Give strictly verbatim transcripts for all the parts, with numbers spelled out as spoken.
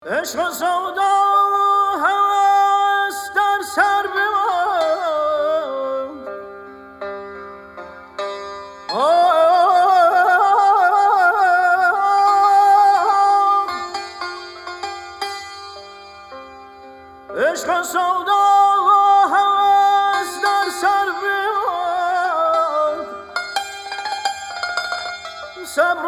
عشق سودا هوس در سر بماند، عشق سودا هوس در سر بماند، صبر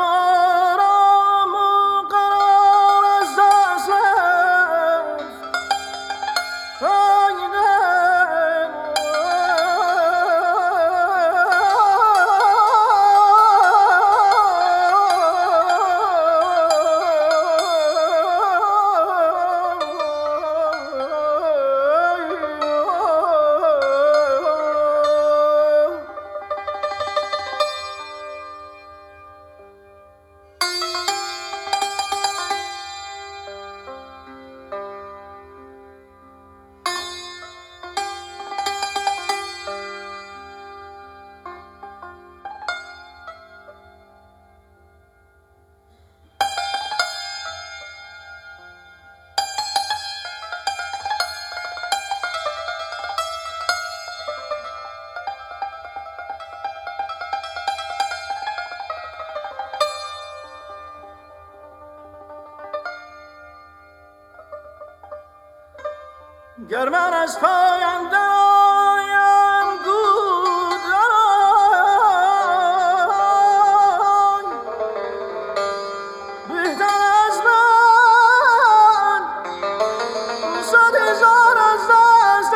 گر من از پایم درآیم گو درآی، بهتر از من صد هزار از دست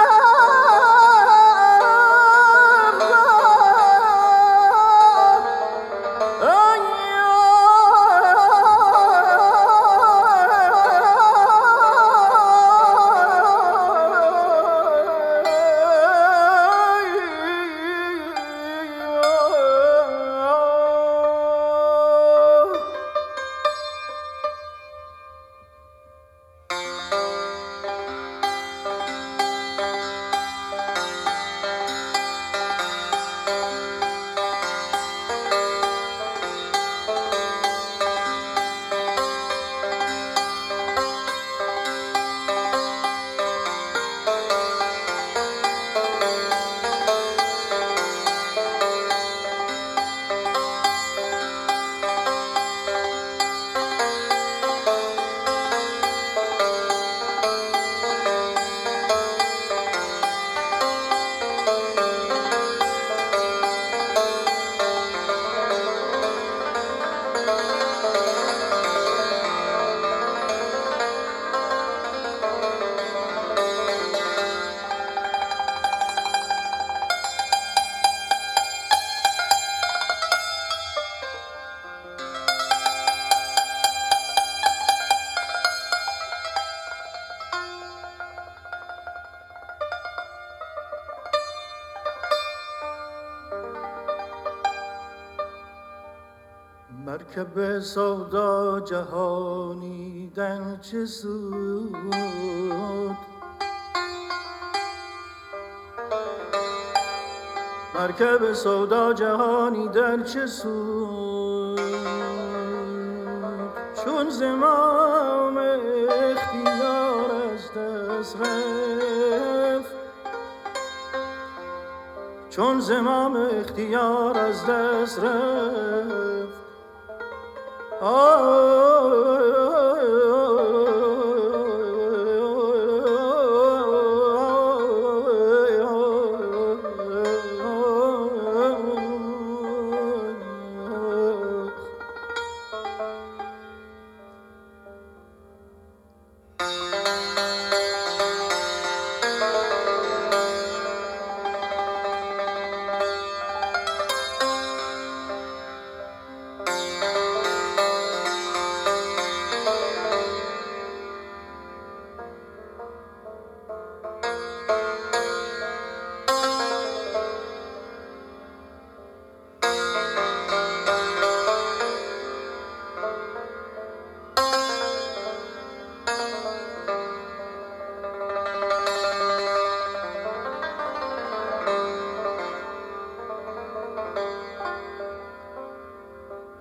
مرکب سودا جهانیدن چه سود، مرکب سودا جهانیدن چه سود، چون زمام اختیار از دست رفت، چون زمام اختیار از دست رفت. آه